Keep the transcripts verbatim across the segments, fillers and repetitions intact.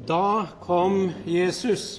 Da kom Jesus,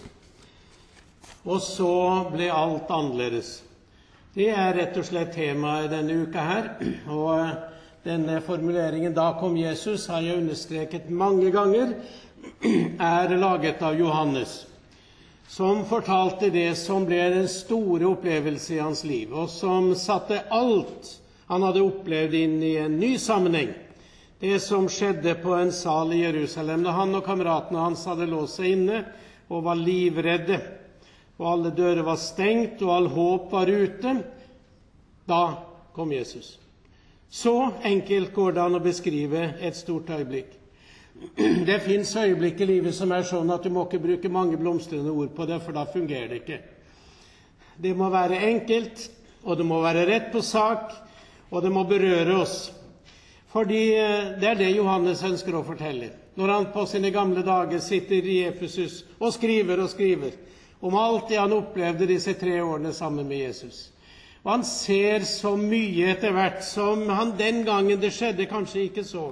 og så ble alt annerledes. Det er rett og slett temaet denne uka her, og denne formuleringen «Da kom Jesus» har jeg understreket mange ganger, er laget av Johannes, som fortalte det som ble den store opplevelse i hans liv, og som satte alt han hadde opplevd inn i en ny sammenheng. Det som skjedde på en sal i Jerusalem, da han og kameratene hans hadde låst seg inne og var livredde, og alle dører var stengt og all håp var ute, da kom Jesus. Så enkelt går det an å beskrive et stort øyeblikk. Det finnes øyeblikk i livet som er sånn at du må ikke bruke mange blomstrende ord på det, for da fungerer det ikke. Det må være enkelt, og det må være rett på sak, og det må berøre oss. Fordi det er det Johannes ønsker å fortelle. Når han på sine gamle dager sitter i Efesus og skriver og skriver om alt det han opplevde disse tre årene sammen med Jesus. Og han ser så mye etter hvert som han den gangen det skjedde kanskje ikke så.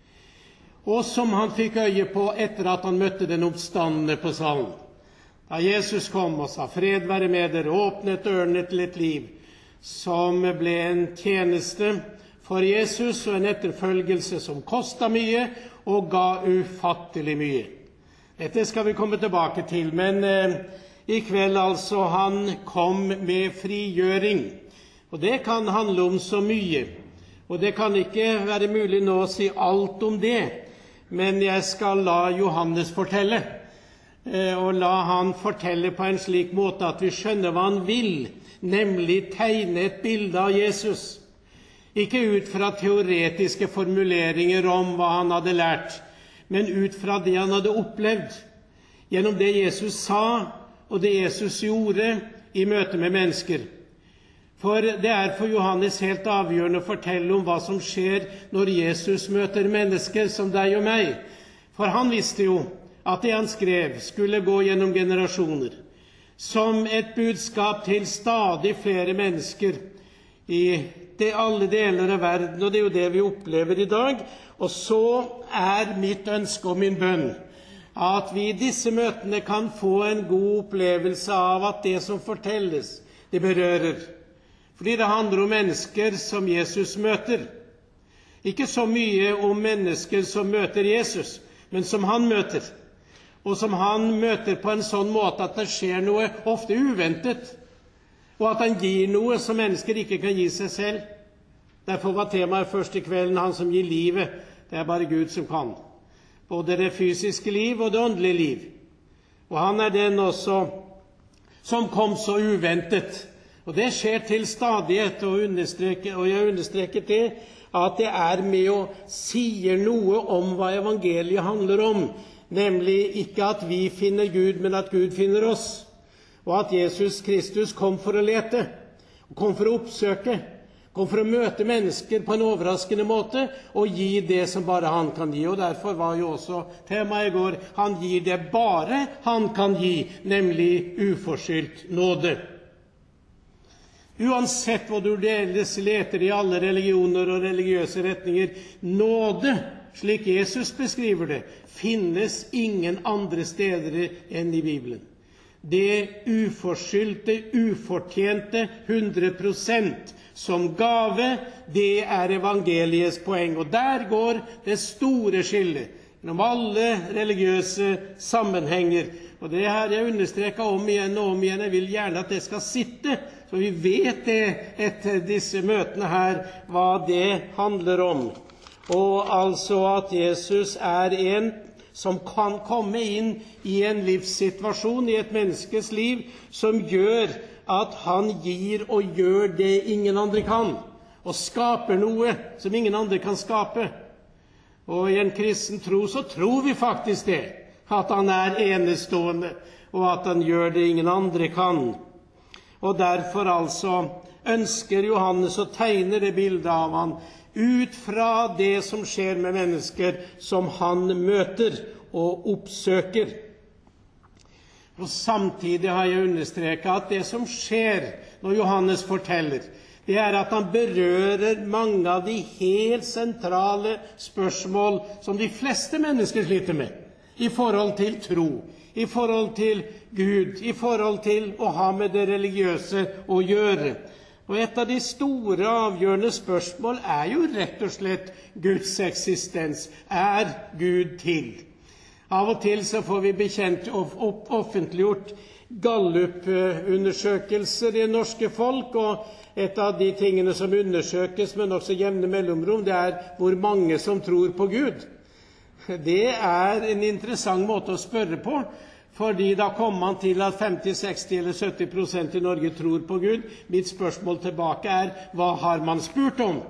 Og som han fikk øye på etter at han møtte den oppstandende på salen. Da Jesus kom og sa «Fred være med dere», åpnet dørene til et liv som ble en tjeneste for Jesus og en etterfølgelse som kostet mye og ga ufattelig mye. Dette skal vi komme tilbake til, men eh, i kveld altså han kom med frigjøring. Og det kan handle om så mye, og det kan ikke være mulig nå å si alt om det, men jeg skal la Johannes fortelle, eh, og la han fortelle på en slik måte at vi skjønner hva han vil, nemlig tegne et bilde av Jesus. Ikke ut fra teoretiske formuleringer om hva han hadde lært, men ut fra det han hadde opplevd, gjennom det Jesus sa og det Jesus gjorde i møte med mennesker. For det er for Johannes helt avgjørende å fortelle om hva som skjer når Jesus møter mennesker som deg og meg. For han visste jo at det han skrev skulle gå gjennom generasjoner, som et budskap til stadig flere mennesker i det alle deler av verden, og det er jo det vi opplever i dag. Og så er mitt ønske og min bønn at vi i disse møtene kan få en god opplevelse av at det som fortelles, det berører. Fordi det handler om mennesker som Jesus møter. Ikke så mye om mennesker som møter Jesus, men som han møter. Og som han møter på en sånn måte at det skjer noe ofte uventet, og at han gir noe som mennesker ikke kan gi seg selv. Derfor var temaet først i kvelden han som gir livet. Det er bare Gud som kan. Både det fysiske liv og det åndelige liv. Og han er den også som kom så uventet. Og det skjer til stadighet, og, og jeg understreker det, at det er med å sier noe om hva evangeliet handler om. Nemlig ikke at vi finner Gud, men at Gud finner oss. Og at Jesus Kristus kom for å lete, kom for å oppsøke, kom for å møte mennesker på en overraskende måte, og gi det som bare han kan gi. Og derfor var jo også temaet i går, han gir det bare han kan gi, nemlig uforskyldt nåde. Uansett hvor du deles leter i alle religioner og religiøse retninger, nåde, slik Jesus beskriver det, finnes ingen andre steder enn i Bibelen. Det uforskyldte, ufortjente, hundre prosent som gave, det er evangeliets poeng. Og der går det store skillet gjennom alle religiøse sammenhenger. Og det har jeg understreket om igjen og om igjen. Jeg vil gjerne at det skal sitte, så vi vet det etter disse møtene her, hva det handler om. Og altså at Jesus er en som kan komme inn i en livssituasjon, i et menneskes liv, som gjør at han gir og gjør det ingen andre kan, og skaper noe som ingen andre kan skape. Og i en kristen tro så tror vi faktisk det, at han er enestående, og at han gjør det ingen andre kan. Og derfor altså ønsker Johannes å tegne det bildet av han, ut fra det som skjer med mennesker som han møter og oppsøker. Og samtidig har jeg understreket at det som skjer når Johannes forteller, det er at han berører mange av de helt sentrale spørsmål som de fleste mennesker sliter med. i forhold til tro, i forhold til Gud, i forhold til å ha med det religiøse å gjøre. Og et av de store avgjørende spørsmål er jo rett og slett Guds eksistens. Er Gud til? Av og til så får vi bekjent og offentliggjort Gallup-undersøkelser i norske folk, og et av de tingene som undersøkes, men også jevne mellomrom, det er hvor mange som tror på Gud. Det er en interessant måte å spørre på, fordi da kommer man til at femti, seksti eller sytti prosent i Norge tror på Gud. Mitt spørsmål tilbake er, hva har man spurt om?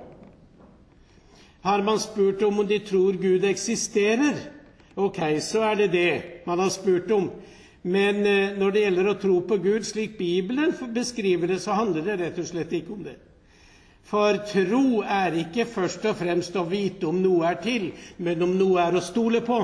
Har man spurt om om de tror Gud eksisterer? Ok, så er det det man har spurt om. Men når det gjelder å tro på Gud, slik Bibelen beskriver det, så handler det rett og slett ikke om det. For tro er ikke først og fremst å vite om noe er til, men om noe er å stole på.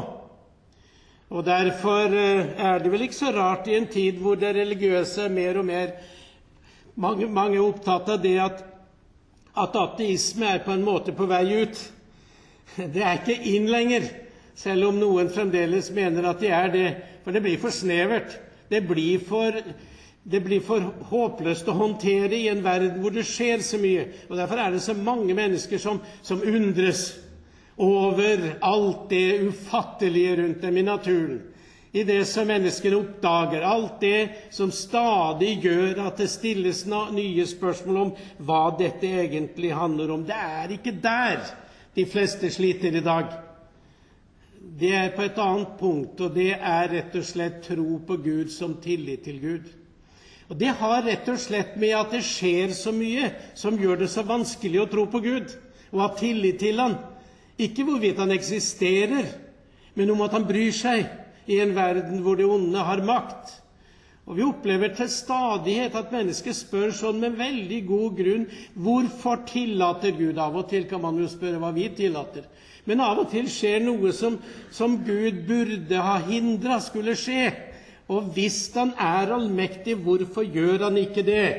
Og derfor er det vel ikke så rart i en tid hvor det religiøse er mer og mer, mange, mange er opptatt av det at, at ateisme er på en måte på vei ut. Det er ikke inn lenger, selv om noen fremdeles mener at de er det, for det blir for snevert. Det blir for, det blir for håpløst å håndtere i en verden hvor det skjer så mye. Og derfor er det så mange mennesker som, som undres over alt det ufattelige rundt dem i naturen, i det som menneskene oppdager, alt det som stadig gjør at det stilles nye spørsmål om hva dette egentlig handler om. Det er ikke der de fleste sliter i dag. Det er på et annet punkt, og det er rett og slett tro på Gud som tillit til Gud. Og det har rett og slett med at det skjer så mye som gjør det så vanskelig å tro på Gud, og ha tillit til Han. Ikke hvorvidt Han eksisterer, men om at Han bryr seg i en verden hvor det onde har makt. Og vi opplever til stadighet at mennesker spør sånn med veldig god grunn, hvorfor tillater Gud? Av og til kan man jo spørre hva vi tillater. Men av og til skjer noe som, som Gud burde ha hindret skulle skje. Og hvis Han er allmektig, hvorfor gjør Han ikke det?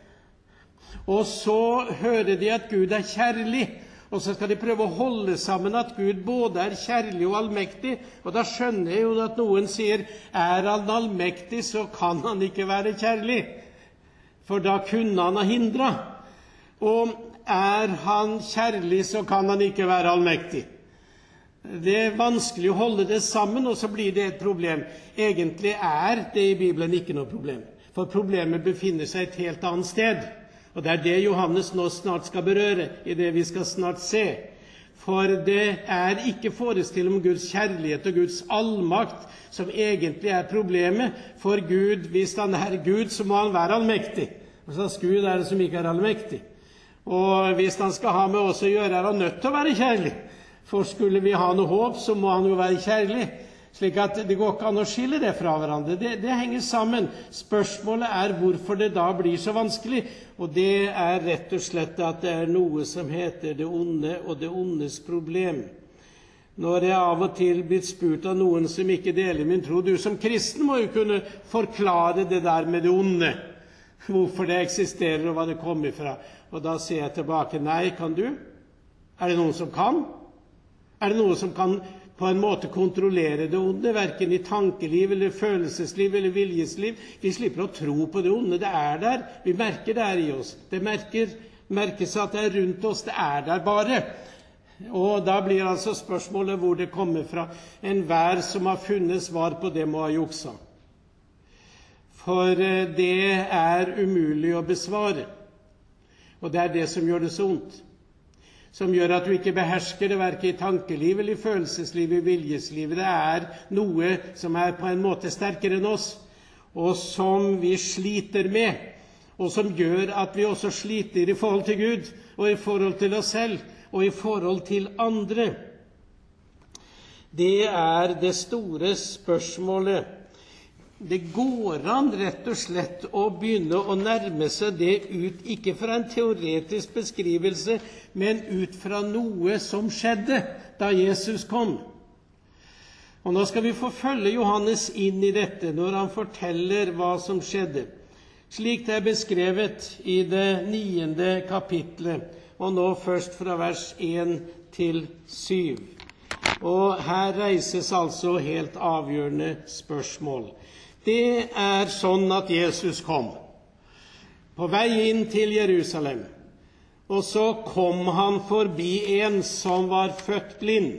Og så hører de at Gud er kjærlig, og så skal de prøve å holde sammen at Gud både er kjærlig og allmektig. Og da skjønner jeg jo at noen sier, er Han allmektig, så kan Han ikke være kjærlig. For da kunne Han ha hindret. Og er Han kjærlig, så kan Han ikke være allmektig. Det er vanskelig å holde det sammen, og så blir det et problem. Egentlig er det i Bibelen ikke noe problem, for problemet befinner seg et helt annet sted. Og det er det Johannes nå snart skal berøre, i det vi skal snart se. For det er ikke forestillet om Guds kjærlighet og Guds allmakt som egentlig er problemet. For Gud, hvis Han er Gud, så må Han være allmektig. Og så Gud er det som ikke er allmektig. Og hvis Han skal ha med oss å gjøre, er Han nødt til å være kjærlig. For skulle vi ha noe håp, så må Han jo være kjærlig. Slik at det går ikke an å skille det fra hverandre. Det, det henger sammen. Spørsmålet er hvorfor det da blir så vanskelig. Og det er rett og slett at det er noe som heter det onde og det ondes problem. Når jeg av og til blir spurt av noen som ikke deler min tro, du som kristen må jo kunne forklare det der med det onde. Hvorfor det eksisterer og hva det kommer fra. Og da sier jeg tilbake, nei, kan du? Er det noen som kan? Er det noe som kan på en måte kontrollere det onde, hverken i tankeliv eller følelsesliv eller viljesliv? Vi slipper å tro på det onde. Det er der. Vi merker det er i oss. Det merker, merkes at det er rundt oss. Det er der bare. Og da blir altså spørsmålet hvor det kommer fra. Enhver som har funnet svar på det må ha juksa. For det er umulig å besvare. Og det er det som gjør det så ondt. Som gjør at du ikke behersker det, hverken i tankeliv eller i følelsesliv, i viljesliv. Det er noe som er på en måte sterkere enn oss, og som vi sliter med, og som gjør at vi også sliter i forhold til Gud, og i forhold til oss selv, og i forhold til andre. Det er det store spørsmålet. Det går an rett og slett å begynne å nærme seg det ut, ikke fra en teoretisk beskrivelse, men ut fra noe som skjedde da Jesus kom. Og nå skal vi få følge Johannes inn i dette når han forteller hva som skjedde. Slik det er beskrevet i det niende kapitlet, og nå først fra vers én til syv. Og her reises altså helt avgjørende spørsmål. Det er sånn at Jesus kom på vei inn til Jerusalem, og så kom han forbi en som var født blind.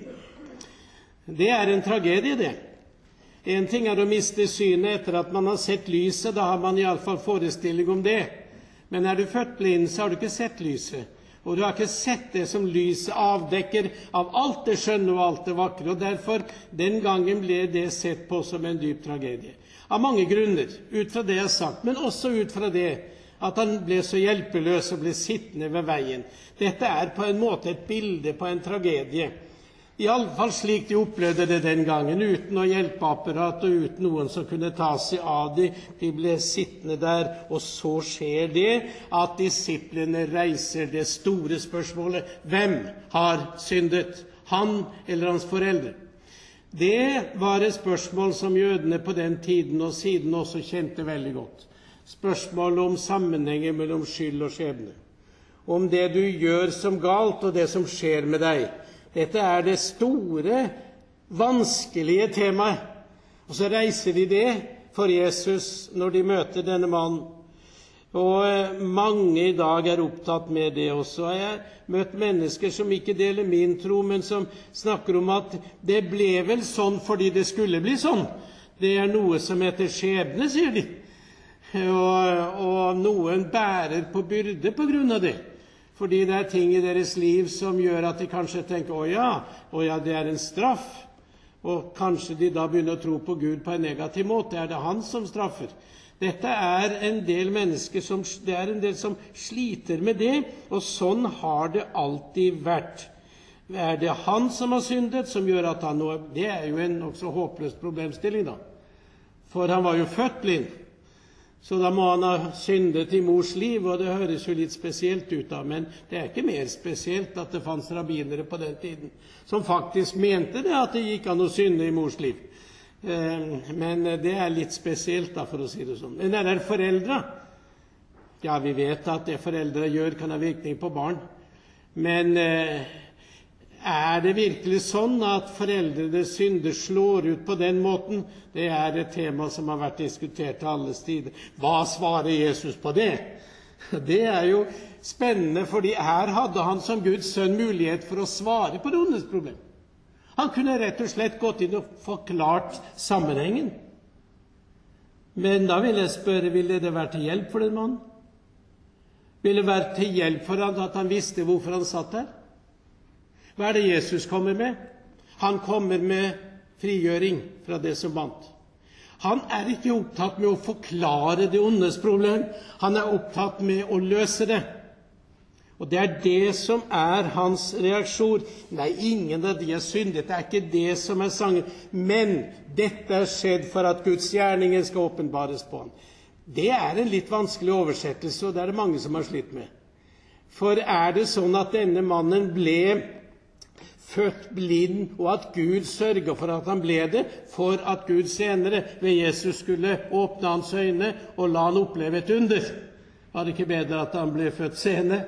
Det er en tragedie, det. En ting er å miste synet etter at man har sett lyset, da har man i alle fall forestilling om det. Men er du født blind, så har du ikke sett lyset. Og du har ikke sett det som lyset avdekker av alt det skjønne og alt det vakre. Og derfor, den gangen ble det sett på som en dyp tragedie. Av mange grunner, ut fra det jeg har sagt, men også ut fra det at han ble så hjelpeløs og ble sittende ved veien. Dette er på en måte et bilde på en tragedie. I alle fall slik de opplevde det den gangen, uten noe hjelpeapparat og uten noen som kunne ta seg av dem. De ble sittende der, og så skjer det at disiplene reiser det store spørsmålet: hvem har syndet? Han eller hans foreldre? Det var et spørsmål som jødene på den tiden og siden også kjente veldig godt. Spørsmålet om sammenhengen mellom skyld og skjebne. Om det du gjør som galt og det som skjer med deg. Dette er det store, vanskelige temaet. Og så reiser de det for Jesus når de møter denne mannen. Og mange i dag er opptatt med det også. Jeg har møtt mennesker som ikke deler min tro, men som snakker om at det ble vel sånn fordi det skulle bli sånn. Det er noe som heter skjebne, sier de. Og, og noen bærer på byrde på grunn av det. Fordi det er ting i deres liv som gjør at de kanskje tenker, å ja, å ja, det er en straff. Og kanskje de da begynner å tro på Gud på en negativ måte. Er det han som straffer? Dette er en del mennesker som, det er en del som sliter med det, og sånn har det alltid vært. Er det han som har syndet, som gjør at han nå, det er jo en også håpløs problemstilling da. For han var jo født blind. Så da må han ha syndet i mors liv, og det høres jo litt spesielt ut av, men det er ikke mer spesielt at det fanns rabbinere på den tiden, som faktisk mente det at det gikk an å synde i mors liv. Men det er litt spesielt da, for å si det sånn. Men er det foreldre? Ja, vi vet at det foreldre gjør kan ha virkning på barn. Men er det virkelig sånn at foreldrenes synder slår ut på den måten? Det er et tema som har vært diskutert til alle tider. Hva svarer Jesus på det? Det er jo spennende, fordi her hadde han som Guds sønn mulighet for å svare på det ondes problem. Han kunne rett og slett gått inn og forklart sammenhengen. Men da vil jeg spørre, ville det vært til hjelp for den mannen? Ville det vært til hjelp for han at han visste hvorfor han satt der? Hva er det Jesus kommer med? Han kommer med frigjøring fra det som bandt. Han er ikke opptatt med å forklare det ondes problem. Han er opptatt med å løse det. Og det er det som er hans reaksjon. Nei, ingen av de er syndet. Det er ikke det som er sangen. Men dette er skjedd for at Guds gjerninger skal åpenbares på han. Det er en litt vanskelig oversettelse, og det er det mange som har slitt med. For er det sånn at denne mannen ble født blind, og at Gud sørger for at han ble det, for at Gud senere ved Jesus skulle åpne hans øyne og la han oppleve et under? Var det ikke bedre at han ble født senere?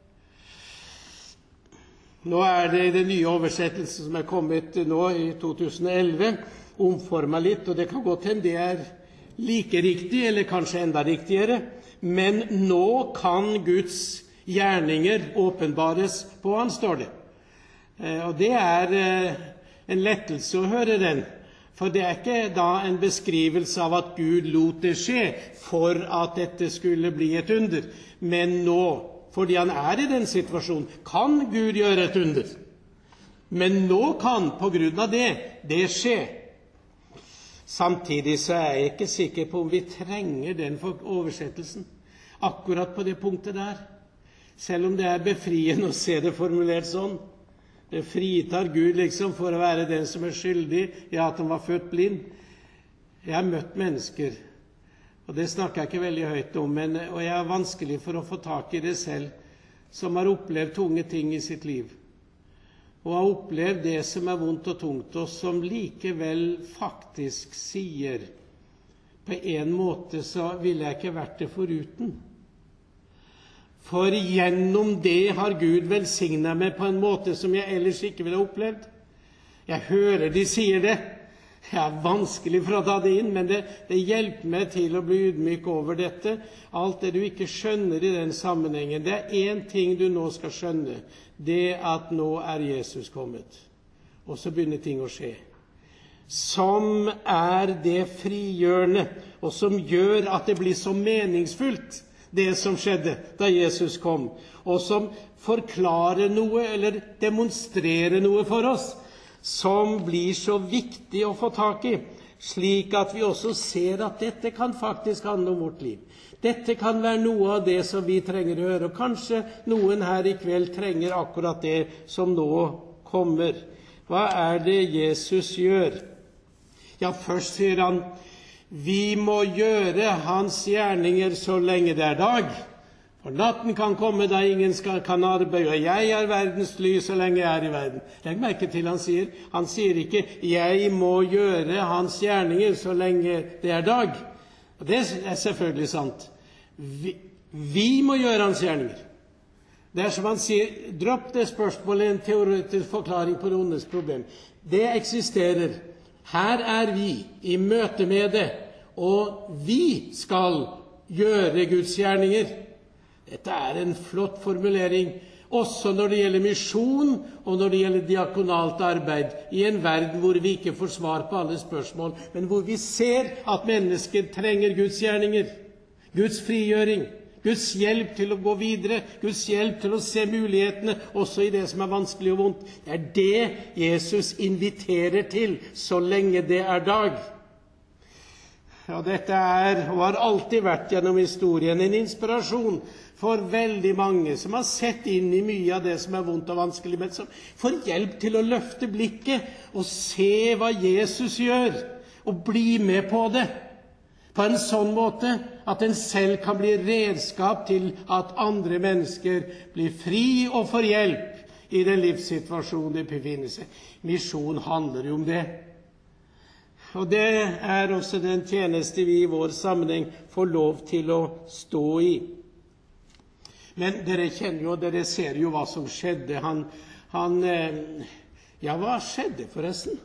Nå er det i den nye oversettelsen som er kommet nå i to tusen og elleve, omformet litt, og det kan godt hende det er like riktig, eller kanskje enda riktigere. Men nå kan Guds gjerninger åpenbares på han, står det. Og det er en lettelse å høre den, for det er ikke da en beskrivelse av at Gud lot det skje for at dette skulle bli et under, men nå, fordi han er i den situasjonen, kan Gud gjøre et under. Men nå kan, på grunn av det, det skje. Samtidig så er jeg ikke sikker på om vi trenger den oversettelsen, akkurat på det punktet der, selv om det er befriende å se det formulert sånn. Det fritar Gud liksom for å være den som er skyldig i at han var født blind. Jeg har møtt mennesker, og det snakker jeg ikke veldig høyt om, men, og jeg er vanskelig for å få tak i det selv, som har opplevd tunge ting i sitt liv. Og har opplevd det som er vondt og tungt, og som likevel faktisk sier, på en måte så ville jeg ikke vært det foruten. For gjennom det har Gud velsignet meg på en måte som jeg ellers ikke ville ha opplevd. Jeg hører de sier det. Det er vanskelig for å ta det inn, men det, det hjelper meg til å bli ydmyk over dette. Alt det du ikke skjønner i den sammenhengen, det er én ting du nå skal skjønne. Det at nå er Jesus kommet. Og så begynner ting å skje. Som er det frigjørende, og som gjør at det blir så meningsfullt, det som skjedde da Jesus kom. Og som forklarer noe, eller demonstrerer noe for oss, som blir så viktig å få tak i, slik at vi også ser at dette kan faktisk handle om vårt liv. Dette kan være noe av det som vi trenger å høre, og kanskje noen her i kveld trenger akkurat det som nå kommer. Hva er det Jesus gjør? Ja, først sier han, vi må gjøre hans gjerninger så lenge det er dag. For natten kan komme da ingen skal, kan arbeide, og jeg er verdens lys så lenge jeg er i verden. Legg merke til han sier. Han sier ikke, jeg må gjøre hans gjerninger så lenge det er dag. Og det er selvfølgelig sant. Vi, vi må gjøre hans gjerninger. Det er som han sier, dropp det spørsmålet, en teoretisk forklaring på det ondes problem. Det eksisterer. Her er vi i møte med det, og vi skal gjøre Guds gjerninger. Dette er en flott formulering, også når det gjelder misjon og når det gjelder diakonalt arbeid, i en verden hvor vi ikke får svar på alle spørsmål, men hvor vi ser at mennesker trenger Guds gjerninger, Guds frigjøring, Guds hjelp til å gå videre, Guds hjelp til å se mulighetene, også i det som er vanskelig og vondt. Det er det Jesus inviterer til, så lenge det er dag. Ja, dette er, og har alltid vært gjennom historien, en inspirasjon for veldig mange som har sett inn i mye av det som er vondt og vanskelig, men som får hjelp til å løfte blikket og se hva Jesus gjør, og bli med på det, på en sånn måte at en selv kan bli redskap til at andre mennesker blir fri og får hjelp i den livssituasjonen de befinner seg. Misjon handler jo om det. Og det er også den tjeneste vi i vår sammenheng får lov til å stå i. Men dere kjenner jo, dere ser jo hva som skjedde. Han, han, ja, hva skjedde forresten?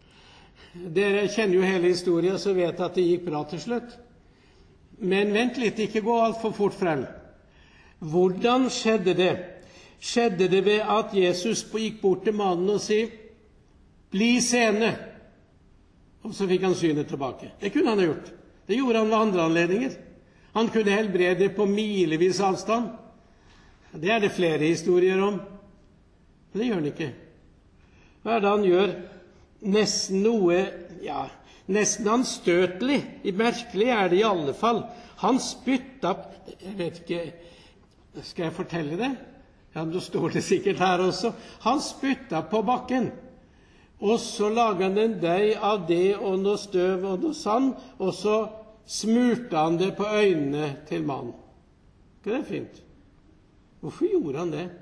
Dere kjenner jo hele historien, så vet at det gikk bra til slutt. Men vent litt, ikke gå alt for fort frem. Hvordan skjedde det? Skjedde det ved at Jesus gikk bort til mannen og sier, bli seende. Og så fikk han synet tilbake. Det kunne han ha gjort. Det gjorde han ved andre anledninger. Han kunne helbrede på milevis avstand. Det er det flere historier om. Men det gjør han ikke. Hva er det han gjør? Nesten noe, ja, nesten anstøtelig. Merkelig er det i alle fall. Han spytta, jeg vet ikke, skal jeg fortelle det? Ja, nå står det sikkert her også. Han spytta på bakken. Og så laget han en deig av det og noe støv og noe sand, og så smurte han det på øynene til mannen. Det er fint. Hvorfor gjorde han det?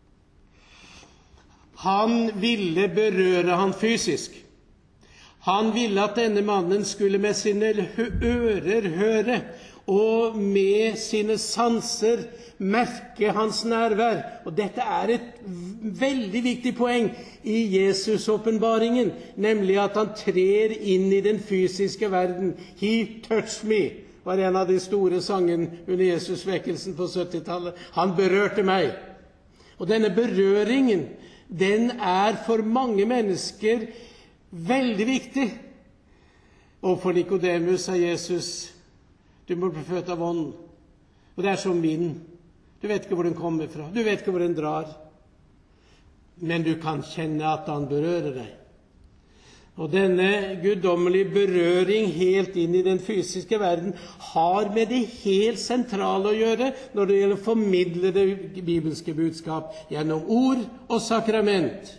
Han ville berøre han fysisk. Han ville at denne mannen skulle med sine ører høre, og med sine sanser merke hans nærvær. Og dette er et veldig viktig poeng i Jesus åpenbaringen, nemlig at han trer inn i den fysiske verden. He touched me, var en av de store sangene under Jesus-vekkelsen på syttitallet. Han berørte meg. Og denne berøringen, den er for mange mennesker veldig viktig. Og for Nikodemus sa Jesus, du må bli født av ånd. Og det er som vind. Du vet ikke hvor den kommer fra. Du vet ikke hvor den drar. Men du kan kjenne at han berører deg. Og denne guddommelige berøring helt inn i den fysiske verden har med det helt sentrale å gjøre når det gjelder å formidle det bibelske budskap gjennom ord og sakrament.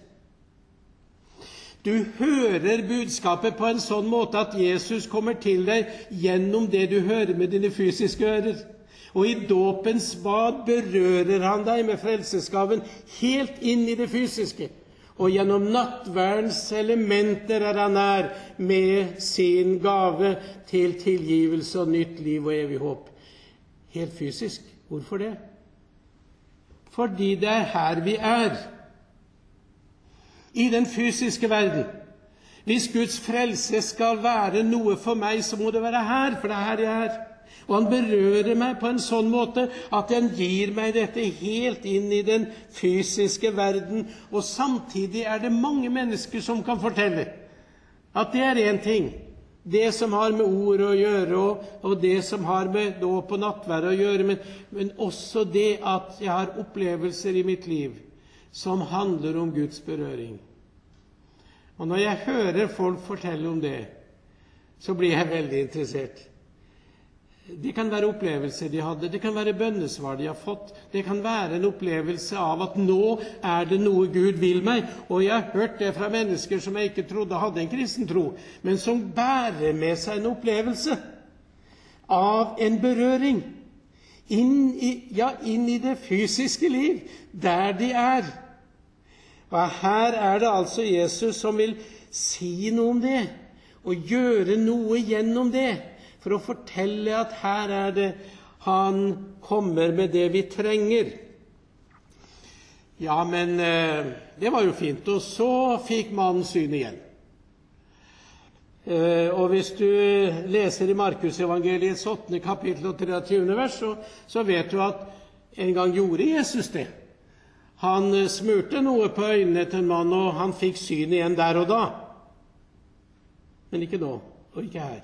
Du hører budskapet på en sånn måte at Jesus kommer til deg gjennom det du hører med dine fysiske ører. Og i dåpens bad berører han deg med frelsesgaven helt inn i det fysiske. Og gjennom nattverdens elementer er han nær med sin gave til tilgivelse og nytt liv og evig håp. Helt fysisk. Hvorfor det? Fordi det er her vi er. i den fysiske verden. Hvis Guds frelse skal være noe for meg, så må det være her, for det er her jeg er. Og han berører meg på en sånn måte at han gir meg dette helt inn i den fysiske verden. Og samtidig er det mange mennesker som kan fortelle at det er en ting. Det som har med ord å gjøre, og, og det som har med dåp og nattverd å gjøre, men, men også det at jeg har opplevelser i mitt liv som handler om Guds berøring. Og når jeg hører folk fortelle om det, så blir jeg veldig interessert. Det kan være opplevelser de hadde, det kan være bønnesvar de har fått, det kan være en opplevelse av at nå er det noe Gud vil meg, og jeg har hørt det fra mennesker som jeg ikke trodde hadde en kristen tro, men som bærer med seg en opplevelse av en berøring inn i, ja, inn i det fysiske liv, der de er. Og her er det altså Jesus som vil si noe om det, og gjøre noe gjennom det, for å fortelle at her er det han kommer med det vi trenger. Ja, men eh, det var jo fint, og så fikk mannen syn igjen. Eh, og hvis du leser i Markus evangeliets åttende kapittel og treogtyvende vers, så, så vet du at en gang gjorde Jesus det. Han smurte noe på øynene til en mann, og han fikk syn igjen der og da. Men ikke nå, og ikke her.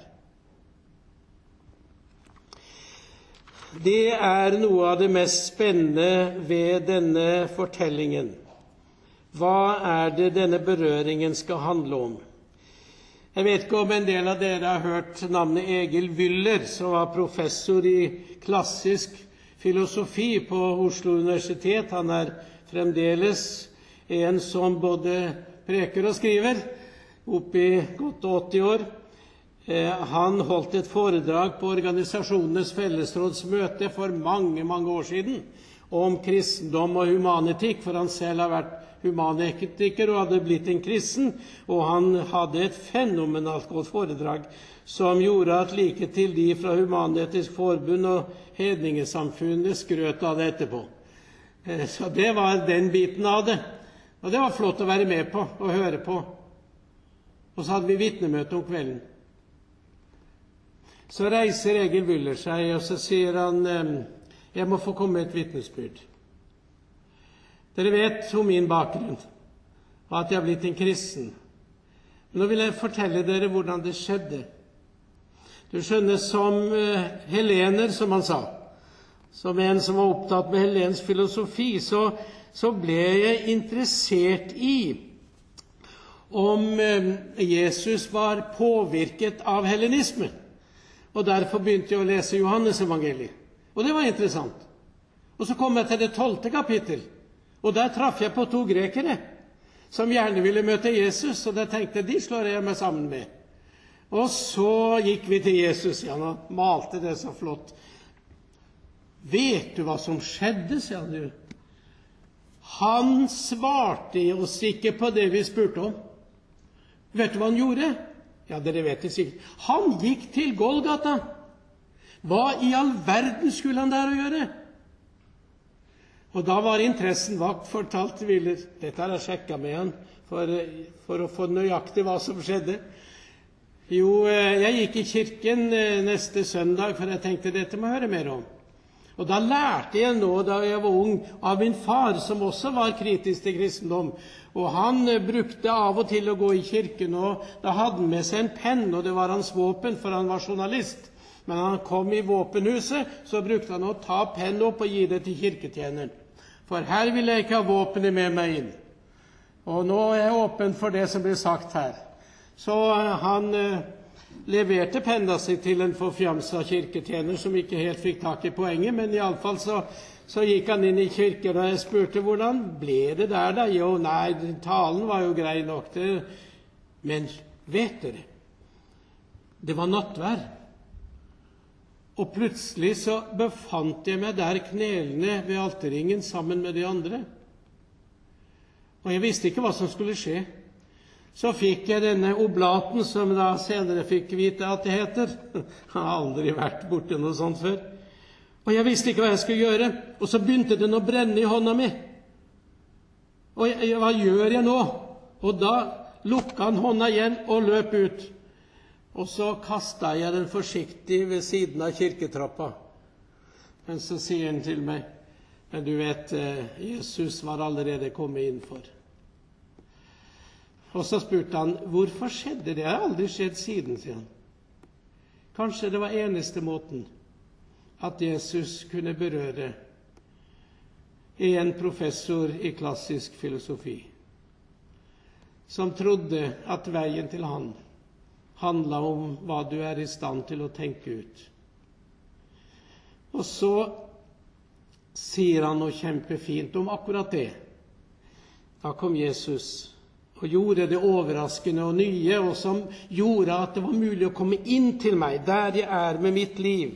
Det er noe av det mest spennende ved denne fortellingen. Hva er det denne berøringen skal handle om? Jeg vet ikke om en del av dere har hørt navnet Egil Wyller, som var professor i klassisk filosofi på Oslo universitet. Han er fremdeles en som både preker og skriver, oppe i godt åtti år. Han holdt et foredrag på Organisasjonenes Fellesråds møte for mange, mange år siden om kristendom og humanetikk, for han selv har vært humanetiker og hadde blitt en kristen, og han hadde et fenomenalt godt foredrag som gjorde at like til de fra Human-Etisk Forbund og hedningesamfunnet skrøt av det etterpå. Så det var den biten av det, og det var flott å være med på og høre på. Og så hadde vi vitnemøte om kvelden. Så reiser Egil Wyller seg, og så sier han, jeg må få komme med et vitnesbyrd. Dere vet om min bakgrunn, og at jeg har blitt en kristen. Men nå vil jeg fortelle dere hvordan det skjedde. Du skjønner, som helener, som han sa, som en som var opptatt med helensk filosofi, så, så ble jeg interessert i om Jesus var påvirket av helenisme. Og derfor begynte jeg å lese Johannes evangeliet. Og det var interessant. Og så kom jeg til det tolvte kapittel. Og der traff jeg på to grekere som gjerne ville møte Jesus. Og der tenkte jeg, de slår jeg meg sammen med. Og så gikk vi til Jesus. Ja, han malte det så flott. Vet du hva som skjedde, sier han du. Han svarte oss ikke på det vi spurte om. Vet du hva han gjorde? Ja, dere vet det sikkert. Han gikk til Golgata. Hva i all verden skulle han der å gjøre? Og da var interessen vakt, fortalte Wyller. Dette har jeg sjekket med han for, for å få nøyaktig hva som skjedde. Jo, jeg gikk i kirken neste søndag, for jeg tenkte dette må jeg høre mer om. Og da lærte jeg nå, da jeg var ung, av min far, som også var kritisk til kristendom. Og han brukte av og til å gå i kirken, og da hadde han med seg en penn, og det var hans våpen, for han var journalist. Men når han kom i våpenhuset, så brukte han å ta penn opp og gi det til kirketjeneren. For her vil jeg ikke ha våpenet med meg inn. Og nå er jeg åpen for det som blir sagt her. Så han eh, leverte penna si til en forfjamsa kirketjener som ikke helt fikk tak i poenget, men i alle fall så, så gikk han inn i kirken, og jeg spurte hvordan ble det der da? Jo, nei, talen var jo grei nok. Det. Men vet dere, det var nattvær. Og plutselig så befant jeg meg der knelende ved alterringen sammen med de andre. Og jeg visste ikke hva som skulle skje. Så fikk jeg denne oblaten, som da senere fikk vite at det heter. Jeg har aldri vært borte noe sånt før. Og jeg visste ikke hva jeg skulle gjøre. Og så begynte den å brenne i hånda mi. Og jeg, hva gjør jeg nå? Og da lukket han hånda igjen og løp ut. Og så kastet jeg den forsiktig ved siden av kirketrappa. Men så sier han til meg, men du vet, Jesus var allerede kommet innenfor. Og så spurte han, hvorfor skjedde det? Det har aldri skjedd siden, sier han. Kanskje det var eneste måten at Jesus kunne berøre en professor i klassisk filosofi, som trodde at veien til han handlet om hva du er i stand til å tenke ut. Og så sier han noe kjempefint om akkurat det. Da kom Jesus og gjorde det overraskende og nye, og som gjorde at det var mulig å komme inn til meg, der jeg er med mitt liv.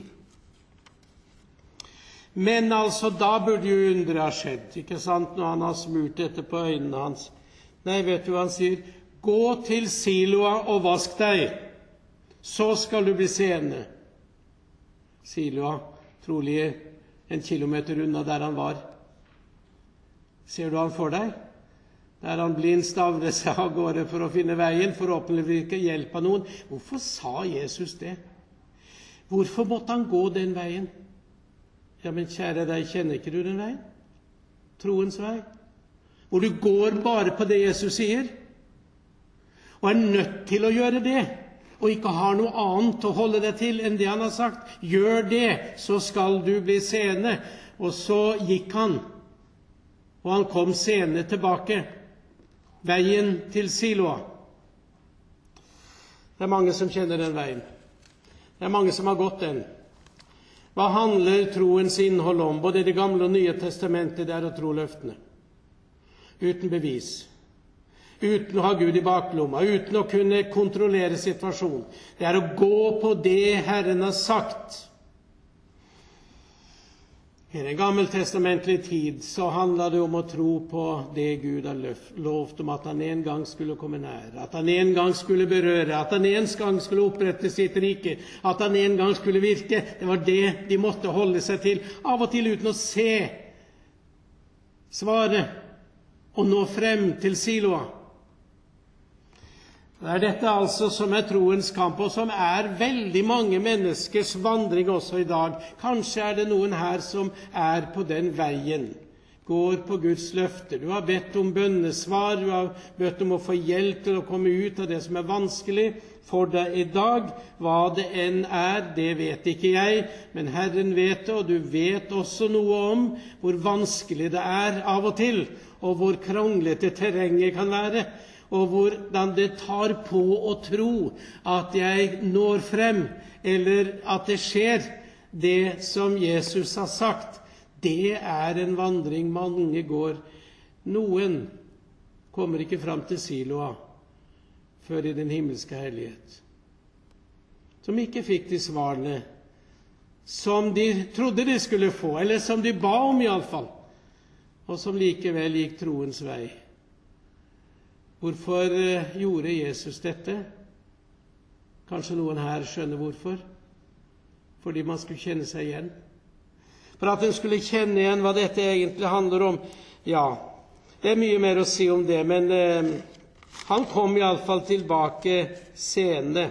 Men altså, da burde jo undre ha skjedd, ikke sant, når han har smurt dette på øynene hans. Nei, vet du hva han sier? Gå til Siloa og vask deg, så skal du bli seende. Siloa, trolig en kilometer unna der han var. Ser du han for deg? Der han blind stavret seg av gårde for å finne veien, forhåpentligvis ikke hjelp av noen. Hvorfor sa Jesus det? Hvorfor måtte han gå den veien? Ja, men kjære deg, kjenner ikke du den veien? Troens vei. Hvor du går bare på det Jesus sier, og er nødt til å gjøre det, og ikke har noe annet å holde deg til enn det han har sagt. Gjør det, så skal du bli seende. Og så gikk han, og han kom seende tilbake. Veien til Siloa. Det er mange som kjenner den veien. Det er mange som har gått den. Hva handler troens innhold om? Både det gamle og nye testamentet, det er å tro løftene. Uten bevis. Uten å ha Gud i baklomma. Uten å kunne kontrollere situasjonen. Det er å gå på det Herren har sagt. I den gammeltestamentlige tid så handlet det om å tro på det Gud har lovt om at han en gang skulle komme nær, at han en gang skulle berøre, at han en gang skulle opprette sitt rike, at han en gang skulle virke. Det var det de måtte holde seg til, av og til uten å se svaret og nå frem til Siloa. Det er dette altså som er troens kamp, og som er veldig mange menneskers vandring også i dag. Kanskje er det noen her som er på den veien, går på Guds løfter. Du har bedt om bønnesvar, du har bedt om å få hjelp til å komme ut av det som er vanskelig for deg i dag. Hva det enn er, det vet ikke jeg, men Herren vet det, og du vet også noe om hvor vanskelig det er av og til, og hvor kronglete terrenget kan være, og hvordan det tar på å tro at jeg når frem, eller at det skjer det som Jesus har sagt. Det er en vandring mange går. Noen kommer ikke fram til Siloa før i den himmelske herlighet, som ikke fikk de svarene som de trodde de skulle få, eller som de ba om i alle fall, og som likevel gikk troens vei. Hvorfor gjorde Jesus dette? Kanskje noen her skjønner hvorfor? Fordi man skulle kjenne seg igjen. For at en skulle kjenne igjen hva dette egentlig handler om. Ja, det er mye mer å si om det, men eh, han kom i alle fall tilbake seende.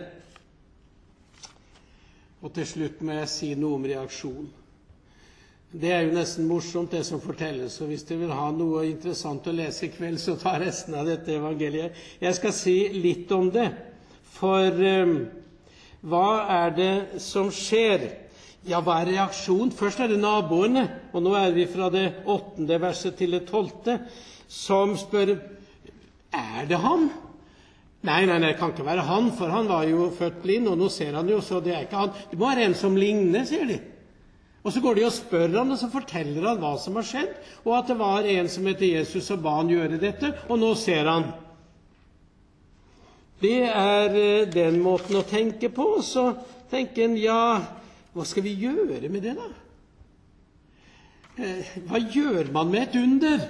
Og til slutt må jeg si noe om reaksjon. Det er jo nesten morsomt det som fortelles, og hvis dere vil ha noe interessant å lese i kveld, så ta resten av dette evangeliet. Jeg skal si litt om det, for um, hva er det som skjer? Ja, hva er reaksjon? Først er det naboene, og nå er vi fra det åttende verset til det tolvte, som spør, er det han? Nei, nei, nei, det kan ikke være han, for han var jo født blind, og nå ser han jo, så det er ikke han. Det må være en som ligner, sier de. Og så går de og spør han, og så forteller han hva som har skjedd, og at det var en som heter Jesus og ba han gjøre dette, og nå ser han. Det er den måten å tenke på, og så tenker en, ja, hva skal vi gjøre med det da? Hva gjør man med et under?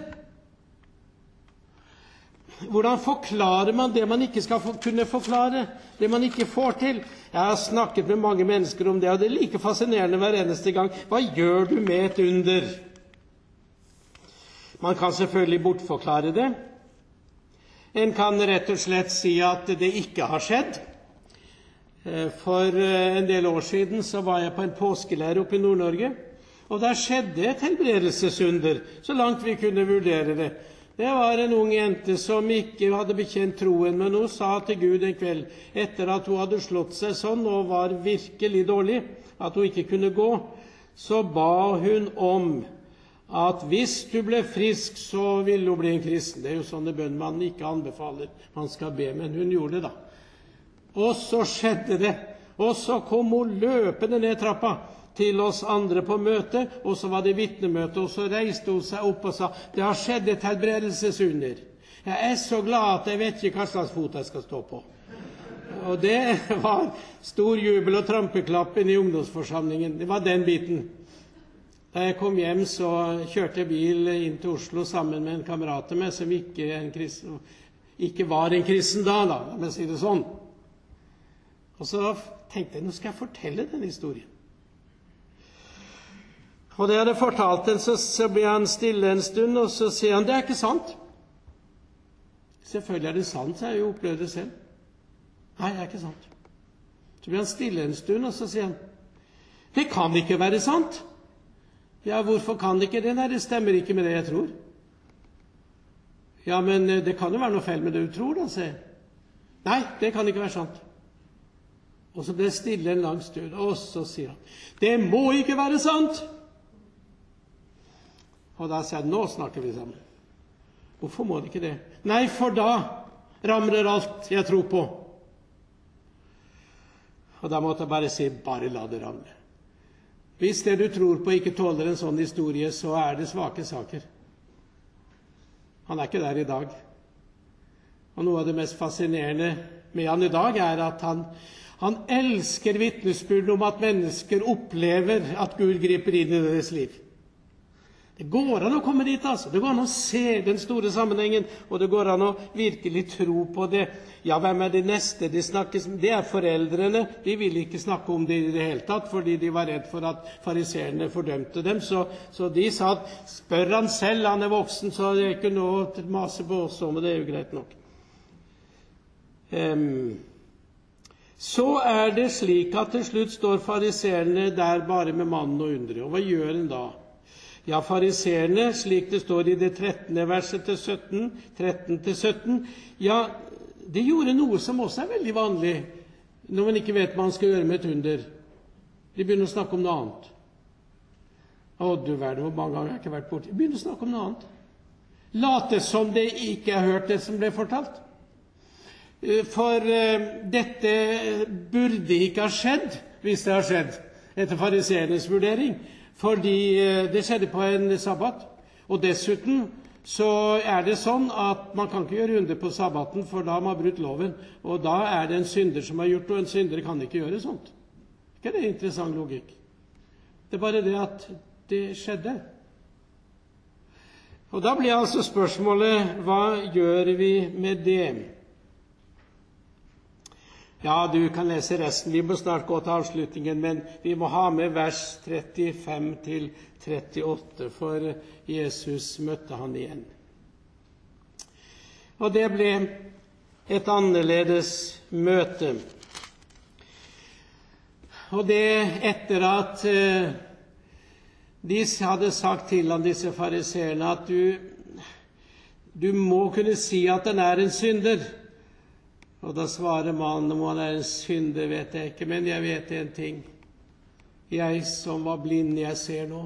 Hvordan forklarer man det man ikke skal kunne forklare, det man ikke får til? Jeg har snakket med mange mennesker om det, og det er like fascinerende hver eneste gang. Hva gjør du med et under? Man kan selvfølgelig bortforklare det. En kan rett og slett si at det ikke har skjedd. For en del år siden så var jeg på en påskeleir oppe i Nord-Norge, og der skjedde et helbredelsesunder, så langt vi kunne vurdere det. Det var en ung jente som ikke hadde bekjent troen, men hun sa til Gud en kveld, etter at hun hadde slått seg sånn og var virkelig dårlig, at hun ikke kunne gå, så ba hun om at hvis du ble frisk, så ville hun bli en kristen. Det er jo sånne bønn man ikke anbefaler, man skal be, men hun gjorde det da. Og så skjedde det, og så kom hun løpende ned trappa til oss andre på møte, og så var det vitnemøte, og så reiste hun seg opp og sa, det har skjedd et helbredelsesunder. Jeg er så glad at jeg vet ikke hva slags fot jeg skal stå på. Og det var stor jubel og trampeklappen i ungdomsforsamlingen. Det var den biten. Da jeg kom hjem, så kjørte jeg bil inn til Oslo sammen med en kamerat med, som ikke, en kristen, ikke var en kristen da, da, la meg si det sånn. Og så tenkte jeg, nå skal jeg fortelle den historien. Og da jeg hadde fortalt den, så, så ble han stille en stund, og så sier han, det er ikke sant. Selvfølgelig er det sant, så jeg har jo opplevd det selv. Nei, det er ikke sant. Så ble han stille en stund, og så sier han, det kan ikke være sant. Ja, hvorfor kan det ikke det? Nei, det stemmer ikke med det jeg tror. Ja, men det kan jo være noe feil med det du tror, da, sier jeg. Nei, det kan ikke være sant. Og så ble det stille en lang stund, og så sier han, det må ikke være sant! Og da sier jeg, nå snakker vi sammen. Hvorfor må det ikke det? Nei, for da ramler alt jeg tror på. Og da måtte jeg bare si, bare la det ramle. Hvis det du tror på ikke tåler en sånn historie, så er det svake saker. Han er ikke der i dag. Og noe av det mest fascinerende med han i dag er at han, han elsker vitnesbyrd om at mennesker opplever at Gud griper inn i deres liv. Det går an å komme dit, altså. Det går an å se den store sammenhengen, og det går an å virkelig tro på det. Ja, hvem er det neste de snakkes med? Det er foreldrene. De vil ikke snakke om det i det hele tatt, fordi de var redd for at fariserene fordømte dem. Så, så de sa at spør han selv, han er voksen, så det er ikke noe til mase på oss om, det er jo greit nok. Um, så er det slik at til slutt står fariserene der bare med mannen og undre. Og hva gjør en da? Ja, fariserene, slik det står i det trettende verset til sytten, tretten til sytten, ja, de gjorde noe som også er veldig vanlig når man ikke vet hva man skal gjøre med et under. De begynner å snakke om noe annet. Å, du verden, hvor mange ganger har jeg ikke vært borte. De begynner å snakke om noe annet. Late som det ikke har hørt det som ble fortalt. For uh, dette burde ikke ha skjedd, hvis det har skjedd, etter fariseernes vurdering. Fordi det skjedde på en sabbat. Og dessuten så er det sånn at man kan ikke gjøre under på sabbaten, for da har man brutt loven. Og da er det en synder som har gjort det, og en synder kan ikke gjøre sånt. Ikke det er interessant logikk? Det er bare det at det skjedde. Og da blir altså spørsmålet, hva gjør vi med det? Ja, du kan lese resten. Vi må snart gå til avslutningen, men vi må ha med vers trettifem til trettiåtte, for Jesus møtte han igjen. Og det ble et annerledes møte. Og det etter at uh, de hadde sagt til han, disse fariseerne, at du, du må kunne si at den er en synder. Og da svarer mannen, om han er en synder, vet jeg ikke, men jeg vet en ting. Jeg som var blind, jeg ser nå.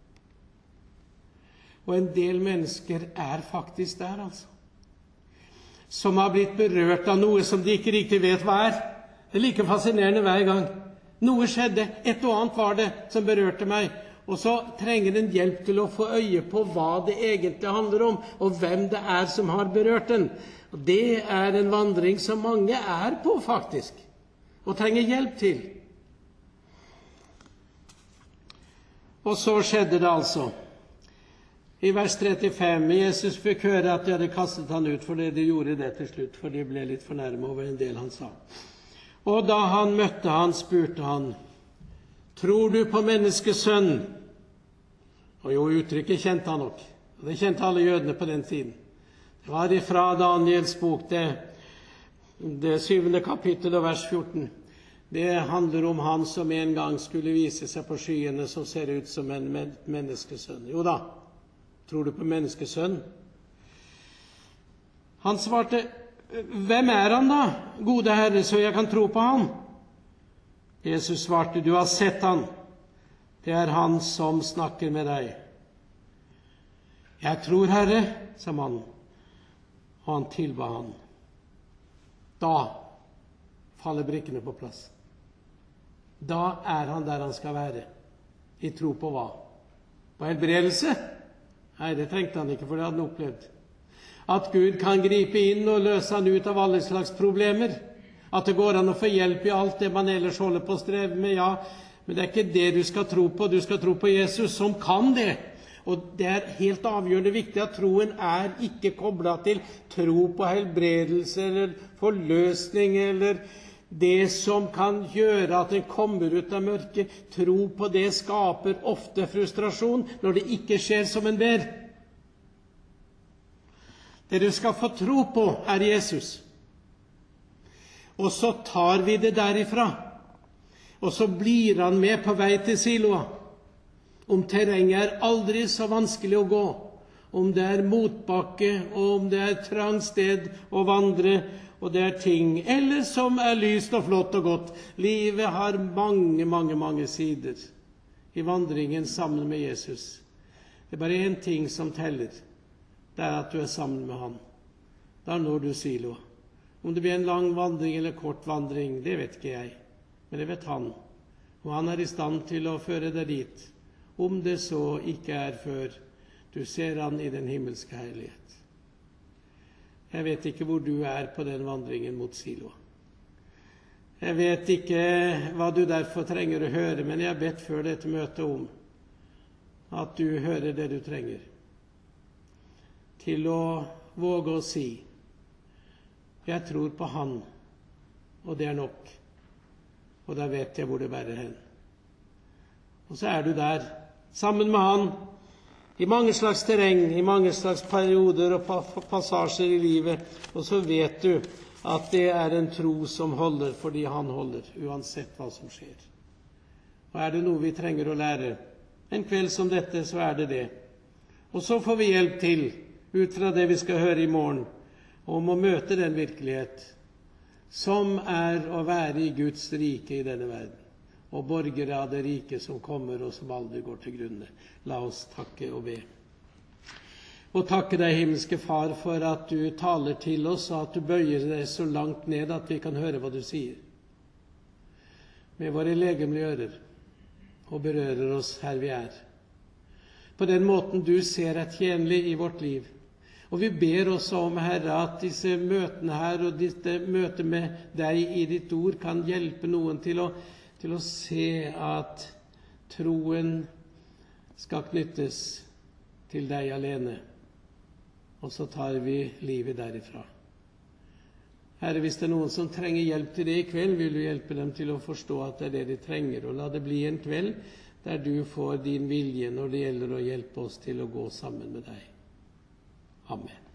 Og en del mennesker er faktisk der, altså. Som har blitt berørt av noe som de ikke riktig vet hva er. Det er like fascinerende hver gang. Noe skjedde, et og annet var det som berørte meg. Og så trenger en hjelp til å få øye på hva det egentlig handler om, og hvem det er som har berørt den. Og det er en vandring som mange er på, faktisk, og trenger hjelp til. Og så skjedde det altså. I vers trettifem, Jesus fikk høre at de hadde kastet han ut, for det de gjorde det til slutt, for de ble litt fornærmet over en del han sa. Og da han møtte han, spurte han, tror du på menneskesønn? Og jo, uttrykket kjente han nok. Og det kjente alle jødene på den tiden. Det var ifra Daniels bok, det, det syvende kapittel og vers fjorten. Det handler om han som en gang skulle vise seg på skyene, som ser ut som en menneskesønn. Jo da, tror du på menneskesønn? Han svarte, hvem er han da, gode Herre, så jeg kan tro på han? Jesus svarte, du har sett han. Det er han som snakker med deg. Jeg tror, Herre, sa mannen, og han tilba han. Da faller brikkene på plass. Da er han der han skal være. I tro på hva? På helbredelse? Nei, det trengte han ikke, for det hadde han opplevd. At Gud kan gripe inn og løse han ut av alle slags problemer. At det går an å få hjelp i alt det man ellers holder på å streve med, ja. Men det er ikke det du skal tro på. Du skal tro på Jesus, som kan det. Og det er helt avgjørende viktig at troen er ikke koblet til tro på helbredelse eller forløsning eller det som kan gjøre at en kommer ut av mørket. Tro på det skaper ofte frustrasjon når det ikke skjer som en ber. Det du skal få tro på er Jesus. Og så tar vi det derifra. Og så blir han med på vei til Siloa. Om terrenget er aldri så vanskelig å gå, om det er motbakke, og om det er trangt sted å vandre, og det er ting, eller som er lyst og flott og godt. Livet har mange, mange, mange sider i vandringen sammen med Jesus. Det er bare en ting som teller. Det er at du er sammen med han. Da når du Siloa. Om det blir en lang vandring eller kort vandring, det vet ikke jeg. Men det vet han. Og han er i stand til å føre deg dit. Om det så ikke er før du ser han i den himmelske herlighet. Jeg vet ikke hvor du er på den vandringen mot Siloa. Jeg vet ikke hva du derfor trenger å høre, men jeg har bedt før dette møtet om at du hører det du trenger. Til å våge å si, jeg tror på han, og det er nok. Og da vet jeg hvor det bærer hen. Og så er du der, sammen med han, i mange slags terreng, i mange slags perioder og passasjer i livet. Og så vet du at det er en tro som holder, fordi han holder, uansett hva som skjer. Og er det noe vi trenger å lære en kveld som dette, så er det det. Og så får vi hjelp til, ut fra det vi skal høre i morgen, om å møte den virkelighet som er å være i Guds rike i denne verden, og borgere av det rike som kommer og som aldri går til grunne. La oss takke og be. Og takke deg, himmelske Far, for at du taler til oss, og at du bøyer deg så langt ned at vi kan høre hva du sier. Med våre legemlige ører, og berører oss her vi er. På den måten du ser er tjenlig i vårt liv. Og vi ber også om, Herre, at disse møtene her og dette møtet med deg i ditt ord kan hjelpe noen til å, til å se at troen skal knyttes til deg alene. Og så tar vi livet derifra. Herre, hvis det er noen som trenger hjelp til det i kveld, vil du hjelpe dem til å forstå at det er det de trenger. Og la det bli en kveld der du får din vilje når det gjelder å hjelpe oss til å gå sammen med deg. Amen.